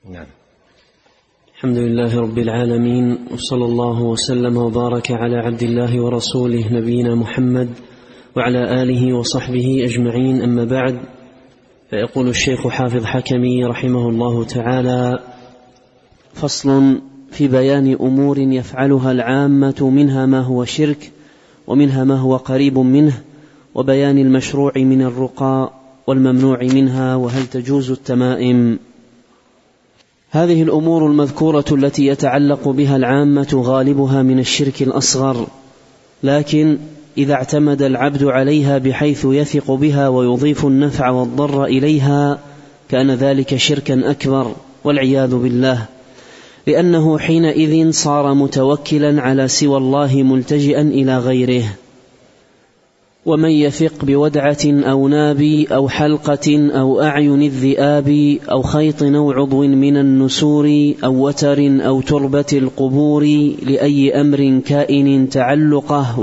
نعم. الحمد لله رب العالمين، وصلى الله وسلم وبارك على عبد الله ورسوله نبينا محمد وعلى آله وصحبه أجمعين، أما بعد. فيقول الشيخ حافظ حكمي رحمه الله تعالى: فصل في بيان أمور يفعلها العامة، منها ما هو شرك ومنها ما هو قريب منه، وبيان المشروع من الرقى والممنوع منها، وهل تجوز التمائم. هذه الأمور المذكورة التي يتعلق بها العامة غالبها من الشرك الأصغر، لكن إذا اعتمد العبد عليها بحيث يثق بها ويضيف النفع والضر إليها كان ذلك شركا أكبر والعياذ بالله، لأنه حينئذ صار متوكلا على سوى الله ملتجئا إلى غيره. ومن يثق بودعة أو ناب أو حلقة أو أعين الذئاب أو خيط أو عضو من النسور أو وتر أو تربة القبور لأي أمر كائن تعلقه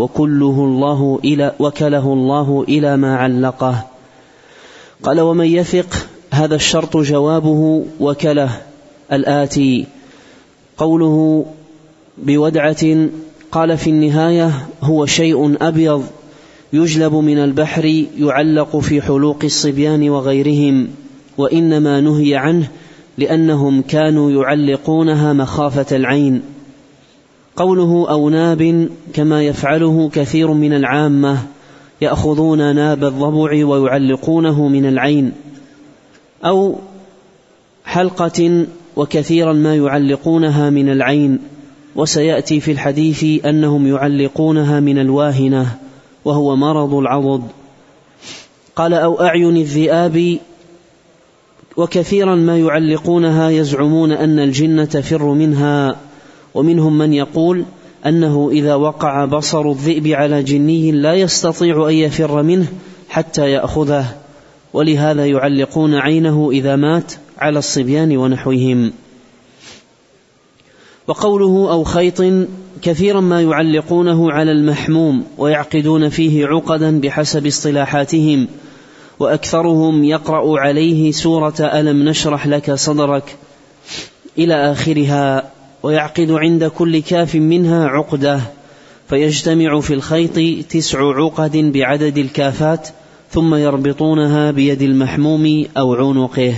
وكله الله إلى ما علقه. قال: ومن يثق، هذا الشرط جوابه وكله الآتي: قوله بودعة، قال في النهاية: هو شيء أبيض يجلب من البحر يعلق في حلوق الصبيان وغيرهم، وإنما نهي عنه لأنهم كانوا يعلقونها مخافة العين. قوله أو ناب، كما يفعله كثير من العامة، يأخذون ناب الضبع ويعلقونه من العين، أو حلقة، وكثيرا ما يعلقونها من العين، وسيأتي في الحديث أنهم يعلقونها من الواهنة وهو مرض العضد. قال: أو أعين الذئاب، وكثيرا ما يعلقونها يزعمون أن الجن تفر منها، ومنهم من يقول أنه إذا وقع بصر الذئب على جني لا يستطيع أن يفر منه حتى يأخذه، ولهذا يعلقون عينه إذا مات على الصبيان ونحوهم. وقوله أو خيط، كثيرا ما يعلقونه على المحموم ويعقدون فيه عقدا بحسب اصطلاحاتهم، وأكثرهم يقرأ عليه سورة ألم نشرح لك صدرك إلى آخرها، ويعقد عند كل كاف منها عقدة، فيجتمع في الخيط 9 عقد بعدد الكافات، ثم يربطونها بيد المحموم أو عنقه.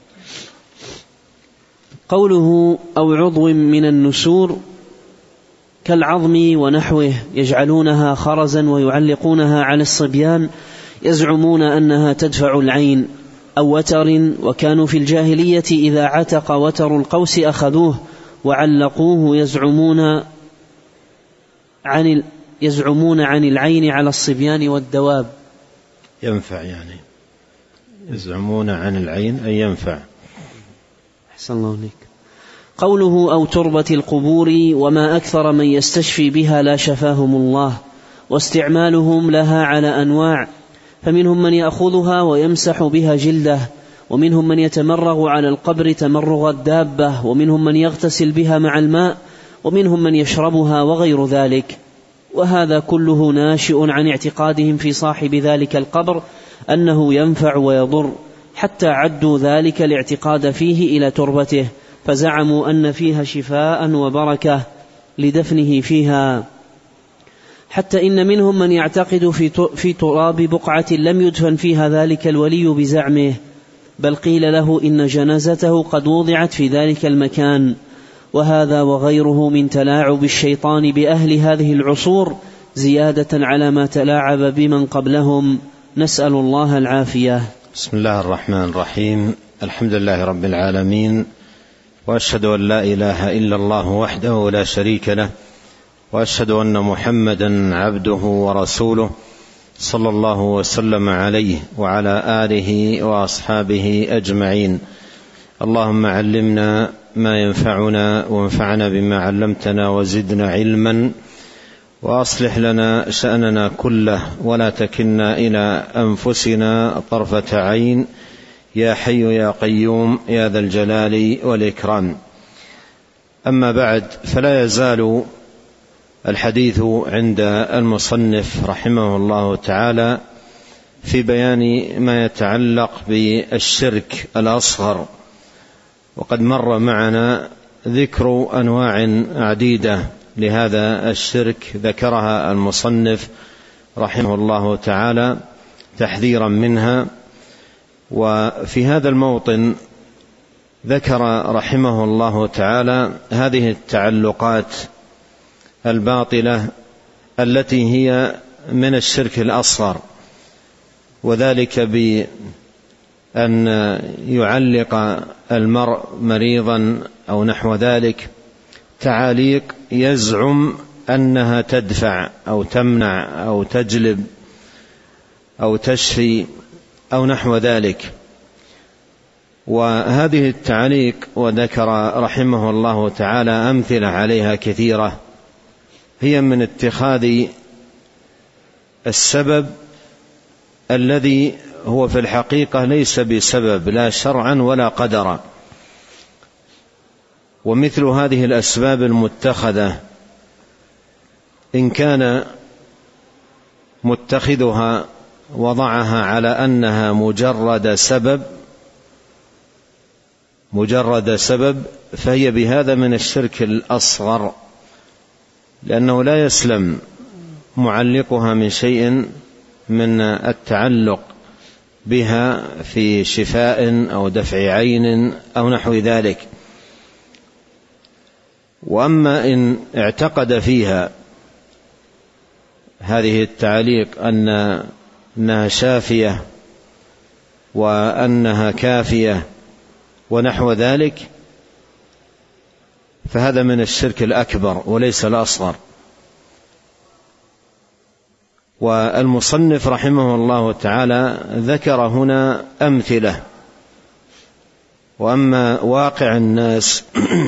قوله أو عضو من النسور كالعظم ونحوه، يجعلونها خرزا ويعلقونها على الصبيان، يزعمون أنها تدفع العين. أو وتر، وكانوا في الجاهلية إذا عتق وتر القوس أخذوه وعلقوه، يزعمون عن العين على الصبيان والدواب. ينفع يعني، يزعمون عن العين أي ينفع. أحسن الله عليك. قوله أو تربة القبور، وما أكثر من يستشفي بها لا شفاهم الله، واستعمالهم لها على أنواع، فمنهم من يأخذها ويمسح بها جلده، ومنهم من يتمرغ على القبر تمرغ الدابة، ومنهم من يغتسل بها مع الماء، ومنهم من يشربها وغير ذلك. وهذا كله ناشئ عن اعتقادهم في صاحب ذلك القبر أنه ينفع ويضر، حتى عدوا ذلك الاعتقاد فيه إلى تربته، فزعموا أن فيها شفاء وبركة لدفنه فيها، حتى إن منهم من يعتقد في تراب بقعة لم يدفن فيها ذلك الولي بزعمه، بل قيل له إن جنازته قد وضعت في ذلك المكان. وهذا وغيره من تلاعب الشيطان بأهل هذه العصور زيادة على ما تلاعب بمن قبلهم، نسأل الله العافية. بسم الله الرحمن الرحيم. الحمد لله رب العالمين، وأشهد أن لا إله إلا الله وحده لا شريك له، وأشهد أن محمدا عبده ورسوله، صلى الله وسلم عليه وعلى آله وأصحابه أجمعين. اللهم علمنا ما ينفعنا، وانفعنا بما علمتنا، وزدنا علما، وأصلح لنا شأننا كله، ولا تكلنا إلى أنفسنا طرفة عين، يا حي يا قيوم يا ذا الجلال والإكرام. أما بعد، فلا يزال الحديث عند المصنف رحمه الله تعالى في بيان ما يتعلق بالشرك الأصغر، وقد مر معنا ذكر أنواع عديدة لهذا الشرك ذكرها المصنف رحمه الله تعالى تحذيرا منها. وفي هذا الموطن ذكر رحمه الله تعالى هذه التعلقات الباطلة التي هي من الشرك الأصغر، وذلك بأن يعلق المرء مريضا أو نحو ذلك تعاليق يزعم أنها تدفع أو تمنع أو تجلب أو تشفي أو نحو ذلك. وهذه التعليق وذكر رحمه الله تعالى أمثلة عليها كثيرة، هي من اتخاذ السبب الذي هو في الحقيقة ليس بسبب لا شرعا ولا قدرا. ومثل هذه الأسباب المتخذة إن كان متخذها وضعها على أنها مجرد سبب فهي بهذا من الشرك الأصغر، لأنه لا يسلم معلقها من شيء من التعلق بها في شفاء أو دفع عين أو نحو ذلك. وأما إن اعتقد فيها هذه التعليق أنها شافية وأنها كافية ونحو ذلك فهذا من الشرك الأكبر وليس الأصغر. والمصنف رحمه الله تعالى ذكر هنا أمثلة. وأما واقع الناس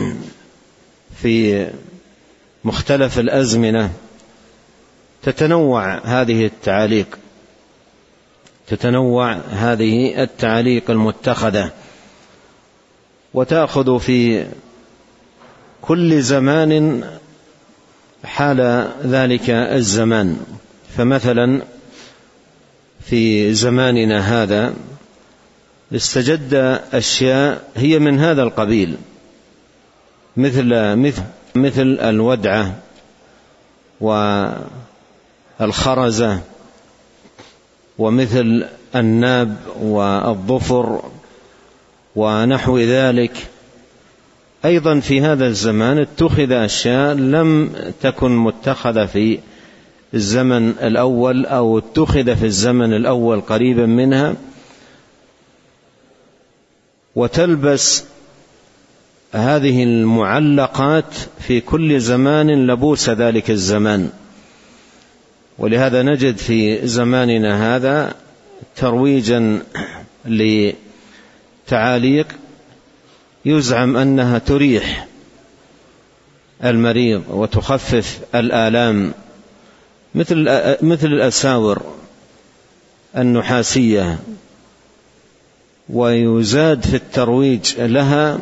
في مختلف الأزمنة تتنوع هذه التعليق المتخذة، وتأخذ في كل زمان حال ذلك الزمان. فمثلا في زماننا هذا استجد أشياء هي من هذا القبيل، مثل الودعة والخرزة ومثل الناب والظفر ونحو ذلك. أيضا في هذا الزمان اتخذ أشياء لم تكن متخذة في الزمن الأول أو اتخذ في الزمن الأول قريبا منها، وتلبس هذه المعلقات في كل زمان لبوس ذلك الزمان. ولهذا نجد في زماننا هذا ترويجا لتعاليق يزعم أنها تريح المريض وتخفف الآلام، مثل الأساور النحاسية، ويزاد في الترويج لها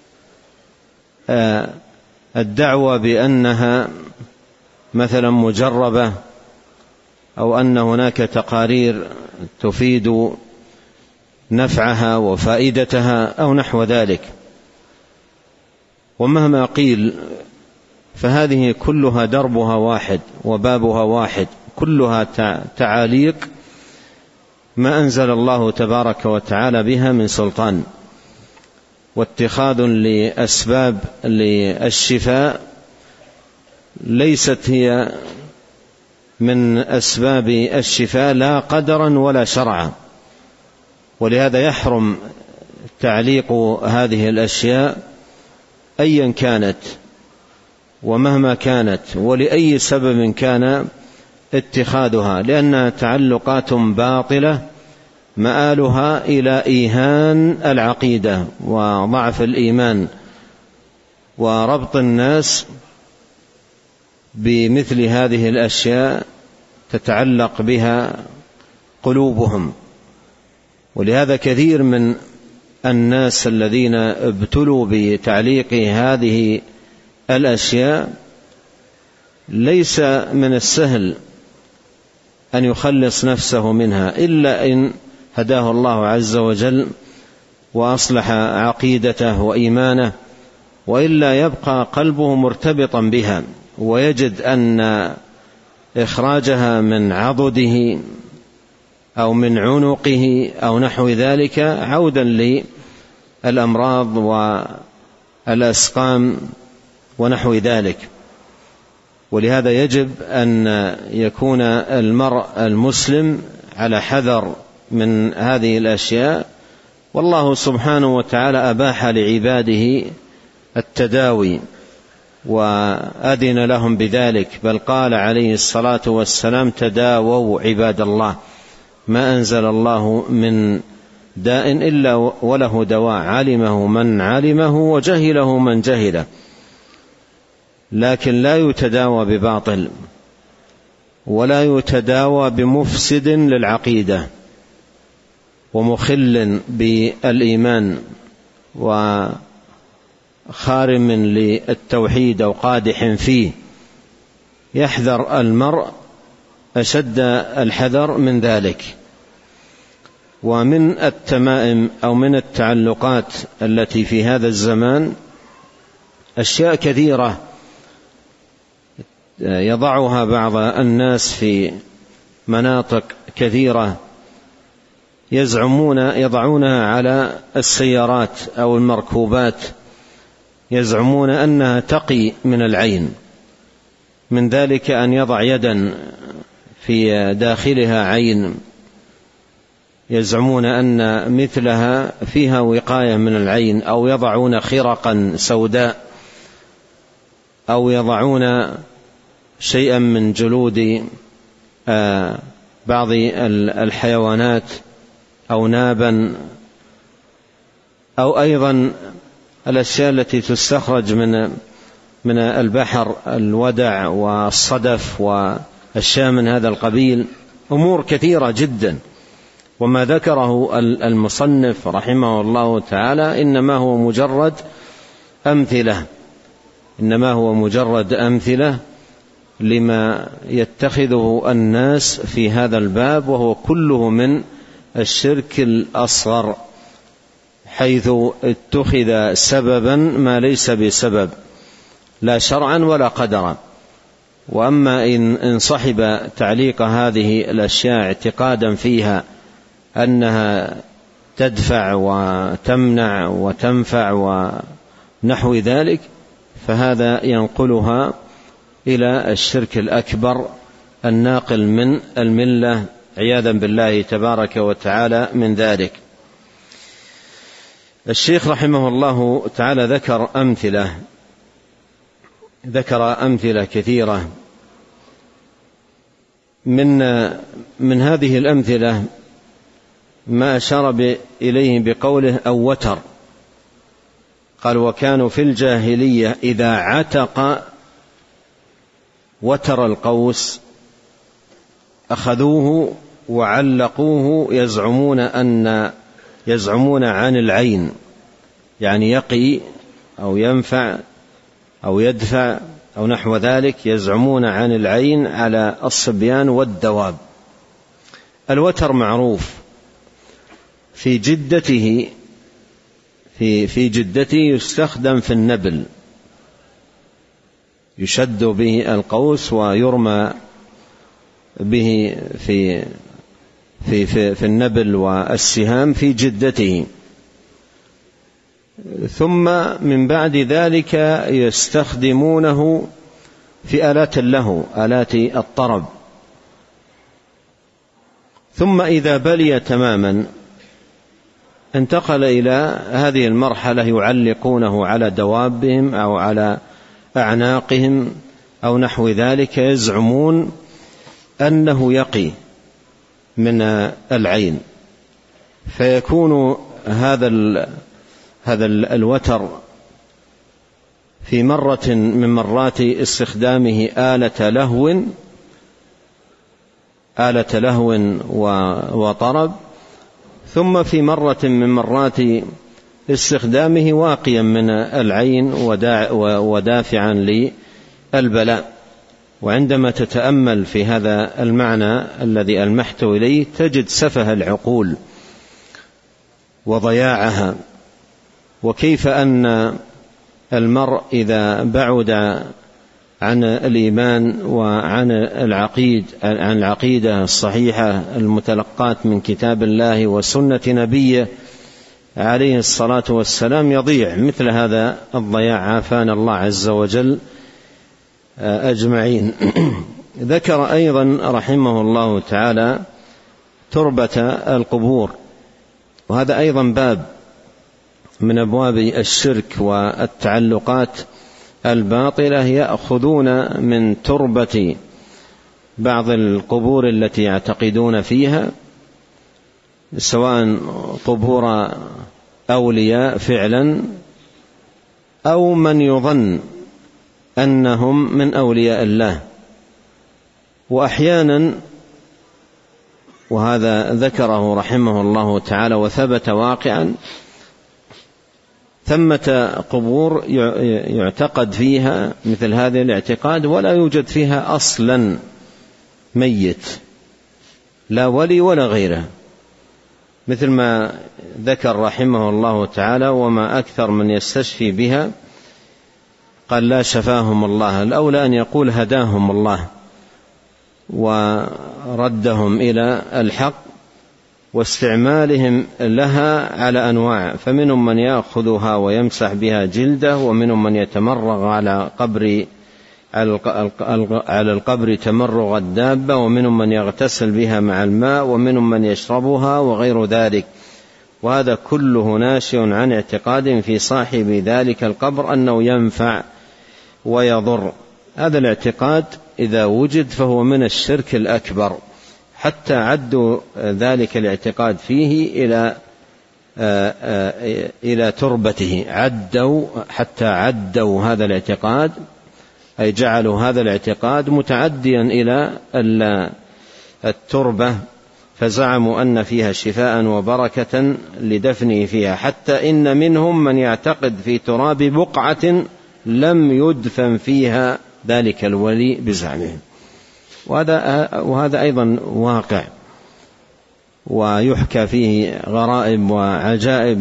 الدعوة بأنها مثلا مجربة أو أن هناك تقارير تفيد نفعها وفائدتها أو نحو ذلك. ومهما قيل فهذه كلها دربها واحد وبابها واحد، كلها تعاليق ما أنزل الله تبارك وتعالى بها من سلطان، واتخاذ لأسباب للشفاء ليست هي من أسباب الشفاء لا قدرا ولا شرعا. ولهذا يحرم تعليق هذه الأشياء أيا كانت ومهما كانت ولأي سبب كان اتخاذها، لأنها تعلقات باطلة مآلها إلى إيهان العقيدة وضعف الإيمان وربط الناس بمثل هذه الأشياء تتعلق بها قلوبهم. ولهذا كثير من الناس الذين ابتلوا بتعليق هذه الأشياء ليس من السهل أن يخلص نفسه منها إلا إن هداه الله عز وجل وأصلح عقيدته وإيمانه، وإلا يبقى قلبه مرتبطا بها، ويجد أن إخراجها من عضده أو من عنقه أو نحو ذلك عودا للأمراض والأسقام ونحو ذلك. ولهذا يجب أن يكون المرء المسلم على حذر من هذه الأشياء. والله سبحانه وتعالى أباح لعباده التداوي وأذن لهم بذلك، بل قال عليه الصلاة والسلام: تداووا عباد الله، ما أنزل الله من داء إلا وله دواء، علمه من علمه وجهله من جهله، لكن لا يتداوى بباطل ولا يتداوى بمفسد للعقيدة ومخل بالإيمان وخارم للتوحيد أو قادح فيه. يحذر المرء أشد الحذر من ذلك. ومن التمائم أو من التعلقات التي في هذا الزمان أشياء كثيرة يضعها بعض الناس في مناطق كثيرة، يضعونها على السيارات أو المركوبات، يزعمون أنها تقي من العين. من ذلك أن يضع يدا في داخلها عين، يزعمون أن مثلها فيها وقاية من العين، أو يضعون خرقا سوداء، أو يضعون شيئا من جلود بعض الحيوانات أو نابا، أو أيضا الأشياء التي تستخرج من البحر، الودع والصدف والأشياء من هذا القبيل. أمور كثيرة جدا. وما ذكره المصنف رحمه الله تعالى إنما هو مجرد أمثلة لما يتخذه الناس في هذا الباب، وهو كله من الشرك الأصغر، حيث اتخذ سببا ما ليس بسبب، لا شرعا ولا قدرا. وأما إن صحب تعليق هذه الأشياء اعتقادا فيها أنها تدفع وتمنع وتنفع ونحو ذلك، فهذا ينقلها إلى الشرك الأكبر الناقل من الملة عياذا بالله تبارك وتعالى من ذلك. الشيخ رحمه الله تعالى ذكر أمثلة كثيرة. من هذه الأمثلة ما أشار إليه بقوله أو وتر. قال: وكانوا في الجاهلية إذا عتق وتر القوس أخذوه وعلقوه، يزعمون عن العين، يعني يقي أو ينفع أو يدفع أو نحو ذلك، يزعمون عن العين على الصبيان والدواب. الوتر معروف في جدته يستخدم في النبل، يشد به القوس ويرمى به في النبل والسهام في جدته. ثم من بعد ذلك يستخدمونه في آلات اللهو، آلات الطرب. ثم إذا بلي تماما انتقل إلى هذه المرحلة، يعلقونه على دوابهم أو على أعناقهم أو نحو ذلك، يزعمون أنه يقي من العين. فيكون هذا الوتر في مرة من مرات استخدامه آلة لهو وطرب، ثم في مرة من مرات استخدامه واقيا من العين ودافعا للبلاء. وعندما تتأمل في هذا المعنى الذي ألمحت إليه تجد سفه العقول وضياعها، وكيف أن المرء إذا بعد عن الإيمان وعن العقيدة الصحيحة المتلقاة من كتاب الله وسنة نبيه عليه الصلاة والسلام يضيع مثل هذا الضياع، عافانا الله عز وجل أجمعين. ذكر أيضا رحمه الله تعالى تربة القبور، وهذا أيضا باب من أبواب الشرك والتعلقات الباطلة، يأخذون من تربة بعض القبور التي يعتقدون فيها، سواء قبور أولياء فعلا أو من يظن أنهم من أولياء الله. وأحيانا، وهذا ذكره رحمه الله تعالى وثبت واقعا، ثمة قبور يعتقد فيها مثل هذا الاعتقاد ولا يوجد فيها أصلا ميت، لا ولي ولا غيره، مثل ما ذكر رحمه الله تعالى: وما أكثر من يستشفي بها، قال: لا شفاهم الله، الأولى أن يقول هداهم الله وردهم إلى الحق، واستعمالهم لها على أنواع، فمنهم من يأخذها ويمسح بها جلده، ومنهم من يتمرغ على القبر تمرغ الدابة، ومنهم من يغتسل بها مع الماء، ومنهم من يشربها وغير ذلك. وهذا كله ناشئ عن اعتقاد في صاحب ذلك القبر أنه ينفع ويضر. هذا الاعتقاد إذا وجد فهو من الشرك الأكبر، حتى عدوا ذلك الاعتقاد فيه إلى تربته، حتى عدوا هذا الاعتقاد، أي جعلوا هذا الاعتقاد متعديا إلى التربة، فزعموا أن فيها شفاء وبركة لدفنه فيها، حتى إن منهم من يعتقد في تراب بقعة لم يدفن فيها ذلك الولي بزعمهم. وهذا أيضا واقع، ويحكى فيه غرائب وعجائب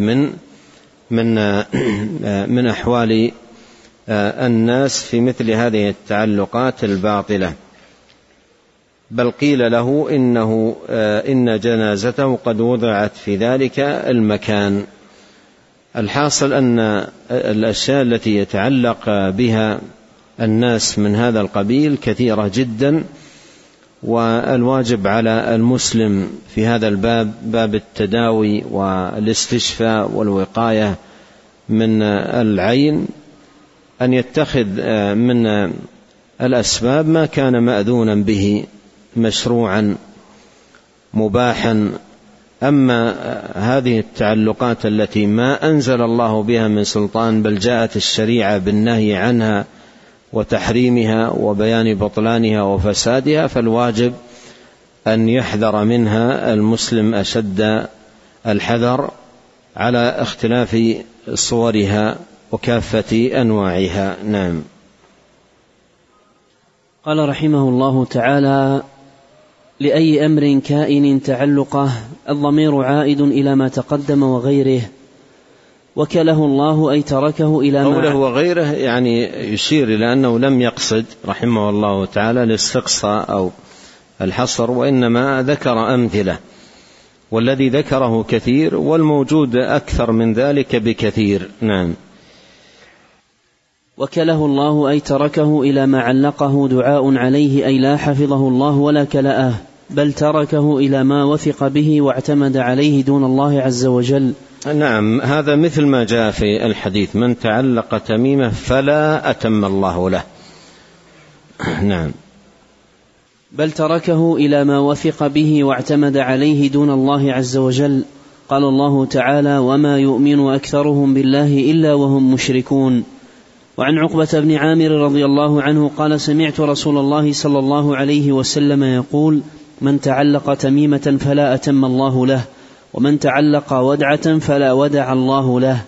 من أحوال الناس في مثل هذه التعلقات الباطلة. بل قيل له إن جنازته قد وضعت في ذلك المكان. الحاصل أن الأشياء التي يتعلق بها الناس من هذا القبيل كثيرة جدا، والواجب على المسلم في هذا الباب، باب التداوي والاستشفاء والوقاية من العين، أن يتخذ من الأسباب ما كان مأذونا به مشروعا مباحا. أما هذه التعلقات التي ما أنزل الله بها من سلطان، بل جاءت الشريعة بالنهي عنها وتحريمها وبيان بطلانها وفسادها، فالواجب أن يحذر منها المسلم أشد الحذر على اختلاف صورها وكافة أنواعها. نعم. قال رحمه الله تعالى: لأي أمر كائن تعلقه، الضمير عائد إلى ما تقدم وغيره، وكله الله أي تركه إلى ما قوله وغيره يعني يشير إلى أنه لم يقصد رحمه الله تعالى الاستقصاء أو الحصر، وإنما ذكر أمثلة، والذي ذكره كثير، والموجود أكثر من ذلك بكثير. نعم. وكله الله أي تركه إلى ما علقه دعاء عليه، أي لا حفظه الله ولا كلأه، بل تركه إلى ما وثق به واعتمد عليه دون الله عز وجل. نعم، هذا مثل ما جاء في الحديث: من تعلق تميمة فلا أتم الله له. نعم. بل تركه إلى ما وثق به واعتمد عليه دون الله عز وجل. قال الله تعالى: وما يؤمن أكثرهم بالله إلا وهم مشركون. وعن عقبة بن عامر رضي الله عنه قال: سمعت رسول الله صلى الله عليه وسلم يقول: من تعلق تميمة فلا أتم الله له، ومن تعلق ودعة فلا ودع الله له.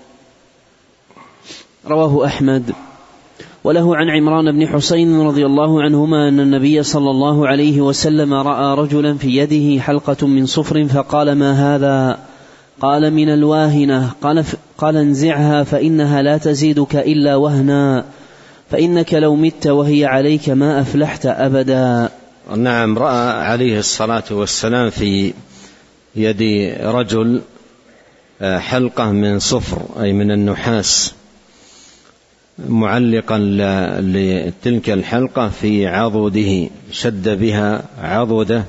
رواه أحمد. وله عن عمران بن حسين رضي الله عنهما أن النبي صلى الله عليه وسلم رأى رجلا في يده حلقة من صفر، فقال: ما هذا؟ قال من الواهنة. قال انزعها فإنها لا تزيدك إلا وهنا، فإنك لو مت وهي عليك ما أفلحت أبدا. نعم، رأى عليه الصلاة والسلام في يد رجل حلقة من صفر أي من النحاس معلقا لتلك الحلقة في عضده، شد بها عضده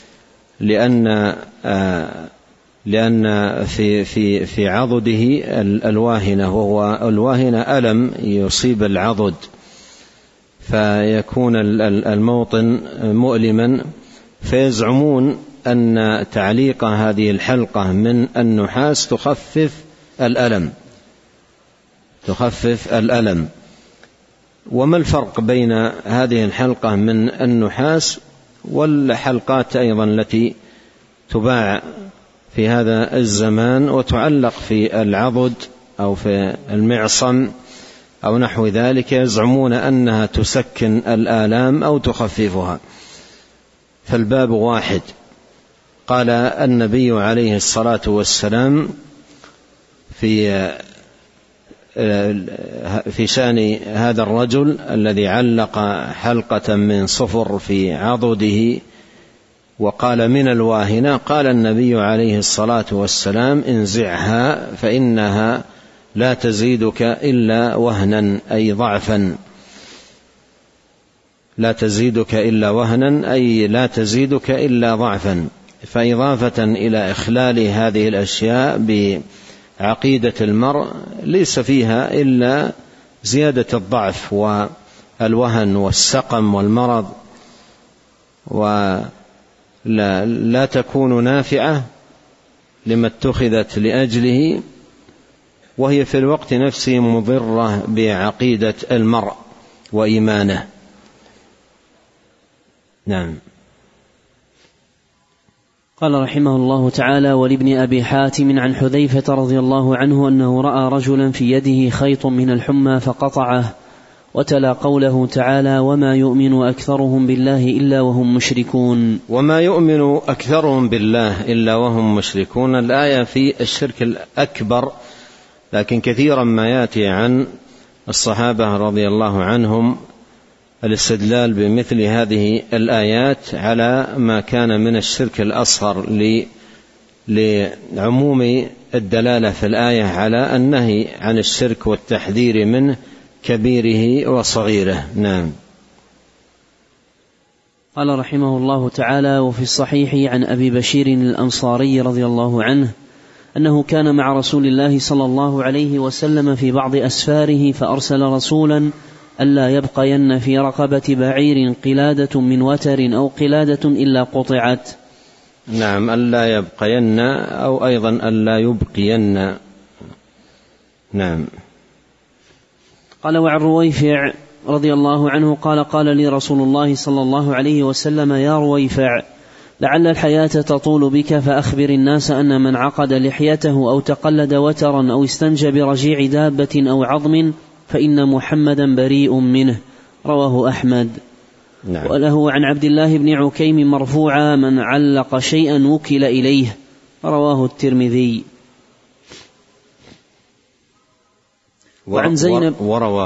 لأن في عضده الواهنة، وهو الواهنة ألم يصيب العضد فيكون الموطن مؤلما، فيزعمون أن تعليق هذه الحلقة من النحاس تخفف الألم. وما الفرق بين هذه الحلقة من النحاس والحلقات أيضا التي تباع في هذا الزمان وتعلق في العضد أو في المعصم أو نحو ذلك؟ يزعمون أنها تسكن الآلام أو تخففها، فالباب واحد. قال النبي عليه الصلاة والسلام في شأن هذا الرجل الذي علق حلقة من صفر في عضده وقال من الواهنة، قال النبي عليه الصلاة والسلام انزعها فإنها لا تزيدك إلا وهنا أي ضعفا، لا تزيدك إلا وهنا أي لا تزيدك إلا ضعفا. فإضافة إلى إخلال هذه الأشياء بعقيدة المرء ليس فيها إلا زيادة الضعف والوهن والسقم والمرض، ولا تكون نافعة لما اتخذت لأجله، وهي في الوقت نفسه مضرة بعقيدة المرء وإيمانه. نعم. قال رحمه الله تعالى: ولابن أبي حاتم عن حذيفة رضي الله عنه أنه رأى رجلا في يده خيط من الحمى فقطعه، وتلا قوله تعالى: وما يؤمن أكثرهم بالله إلا وهم مشركون. وما يؤمن أكثرهم بالله إلا وهم مشركون، الآية في الشرك الأكبر، لكن كثيرا ما يأتي عن الصحابة رضي الله عنهم الاستدلال بمثل هذه الآيات على ما كان من الشرك الأصغر لعموم الدلالة في الآية على النهي عن الشرك والتحذير منه كبيره وصغيره. نعم. قال رحمه الله تعالى: وفي الصحيح عن أبي بشير الأنصاري رضي الله عنه أنه كان مع رسول الله صلى الله عليه وسلم في بعض أسفاره، فأرسل رسولا ألا يبقين في رقبة بعير قلادة من وتر أو قلادة إلا قطعت. نعم، ألا يبقين أو أيضا ألا يبقين. نعم. قال: وعن رويفع رضي الله عنه قال: قال لي رسول الله صلى الله عليه وسلم: يا رويفع، لعل الحياة تطول بك، فأخبر الناس أن من عقد لحيته أو تقلد وترا أو استنجى برجيع دابة أو عظم فإن محمدا بريء منه. رواه أحمد. نعم. وله عن عبد الله بن عكيم مرفوعا: من علق شيئا وكل إليه. رواه الترمذي. وعن زينب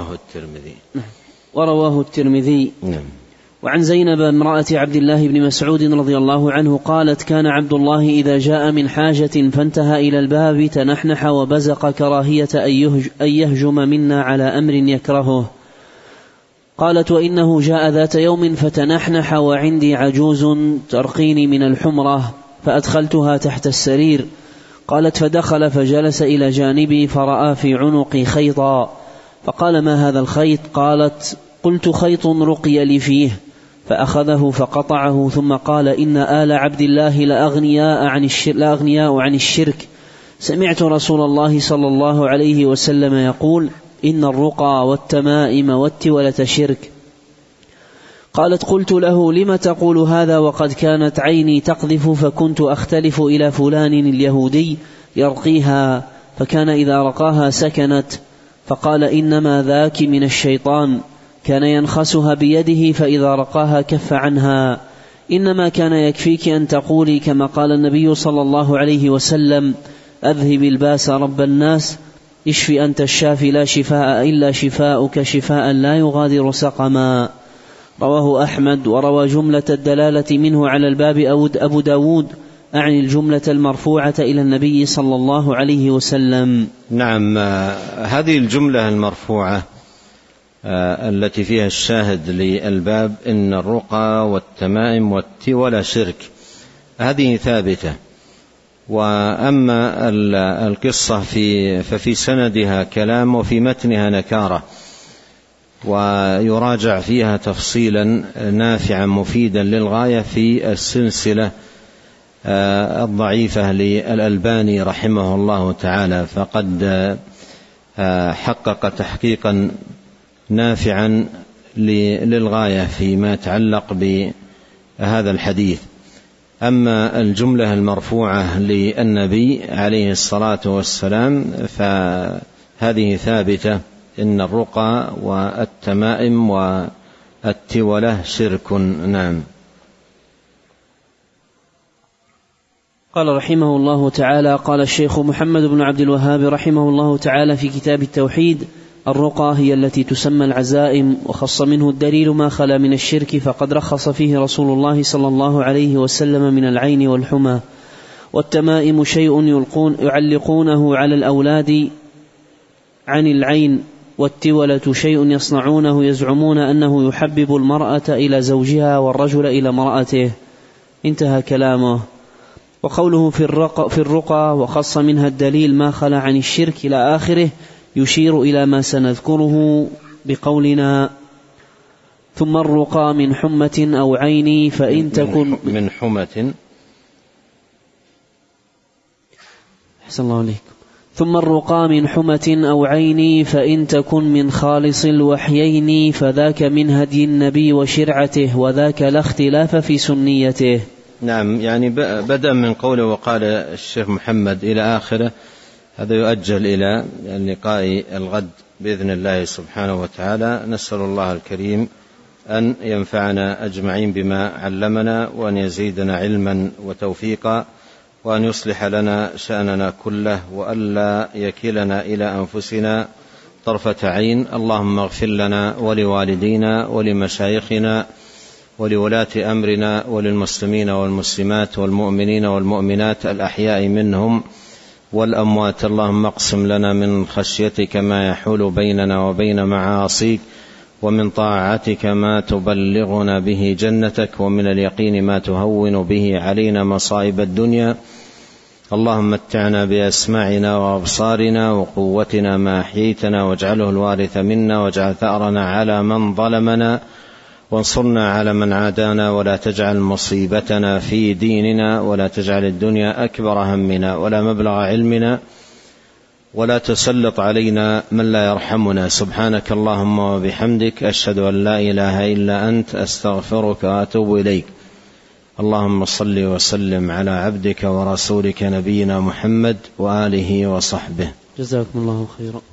ورواه الترمذي. نعم. وعن زينب امرأة عبد الله بن مسعود رضي الله عنه قالت: كان عبد الله إذا جاء من حاجة فانتهى إلى الباب تنحنح وبزق كراهية أن يهجم منا على أمر يكرهه. قالت: وإنه جاء ذات يوم فتنحنح وعندي عجوز ترقيني من الحمرة، فأدخلتها تحت السرير. قالت: فدخل فجلس إلى جانبي فرأى في عنقي خيطا، فقال: ما هذا الخيط؟ قالت: قلت: خيط رقي لي فيه. فأخذه فقطعه، ثم قال: إن آل عبد الله لأغنياء عن الشرك. سمعت رسول الله صلى الله عليه وسلم يقول: إن الرقى والتمائم والتولة شرك. قالت: قلت له: لم تقول هذا وقد كانت عيني تقذف، فكنت أختلف إلى فلان اليهودي يرقيها، فكان إذا رقاها سكنت. فقال: إنما ذاك من الشيطان، كان ينخسها بيده، فإذا رقاها كف عنها. إنما كان يكفيك أن تقولي كما قال النبي صلى الله عليه وسلم: أذهب الباس رب الناس اشف أنت الشافي لا شفاء إلا شفاؤك شفاء لا يغادر سقما. رواه أحمد. وروى جملة الدلالة منه على الباب أبو داود أعني الجملة المرفوعة إلى النبي صلى الله عليه وسلم. نعم، هذه الجملة المرفوعة التي فيها الشاهد للباب إن الرقى والتمائم والتولى شرك، هذه ثابتة. وأما القصة ففي سندها كلام وفي متنها نكارة، ويراجع فيها تفصيلا نافعا مفيدا للغاية في السلسلة الضعيفة للألباني رحمه الله تعالى، فقد حقق تحقيقا نافعا للغاية فيما يتعلق بهذا الحديث. أما الجملة المرفوعة للنبي عليه الصلاة والسلام فهذه ثابتة، إن الرقى والتمائم والتولة شرك. نعم. قال رحمه الله تعالى: قال الشيخ محمد بن عبد الوهاب رحمه الله تعالى في كتاب التوحيد: الرقى هي التي تسمى العزائم، وخص منه الدليل ما خلا من الشرك، فقد رخص فيه رسول الله صلى الله عليه وسلم من العين والحمى. والتمائم شيء يعلقونه على الأولاد عن العين، والتولة شيء يصنعونه يزعمون أنه يحبب المرأة إلى زوجها والرجل إلى امرأته. انتهى كلامه. وقوله في الرقى وخص منها الدليل ما خلا عن الشرك إلى آخره يشير إلى ما سنذكره بقولنا: ثم الرقى من حمة أو عين فإن تكن من حمة. أحسن الله عليكم. ثم الرقى من حمة أو عين فإن تكن من خالص الوحيين فذاك من هدي النبي وشرعته، وذاك لا اختلاف في سنيته. نعم، يعني بدأ من قوله وقال الشيخ محمد إلى آخره، هذا يؤجل إلى اللقاء الغد بإذن الله سبحانه وتعالى. نسأل الله الكريم أن ينفعنا أجمعين بما علمنا، وأن يزيدنا علما وتوفيقا، وأن يصلح لنا شأننا كله، وألا يكلنا إلى أنفسنا طرفة عين. اللهم اغفر لنا ولوالدينا ولمشايخنا ولولاة أمرنا وللمسلمين والمسلمات والمؤمنين والمؤمنات الأحياء منهم والأموات. اللهم اقسم لنا من خشيتك ما يحول بيننا وبين معاصيك، ومن طاعتك ما تبلغنا به جنتك، ومن اليقين ما تهون به علينا مصائب الدنيا. اللهم متعنا بأسماعنا وأبصارنا وقوتنا ما أحييتنا، واجعله الوارث منا، واجعل ثأرنا على من ظلمنا، وانصرنا على من عادانا، ولا تجعل مصيبتنا في ديننا، ولا تجعل الدنيا أكبر همنا ولا مبلغ علمنا، ولا تسلط علينا من لا يرحمنا. سبحانك اللهم وبحمدك، أشهد أن لا إله إلا أنت، أستغفرك وأتوب إليك. اللهم صل وسلم على عبدك ورسولك نبينا محمد وآله وصحبه. جزاكم الله خيرا.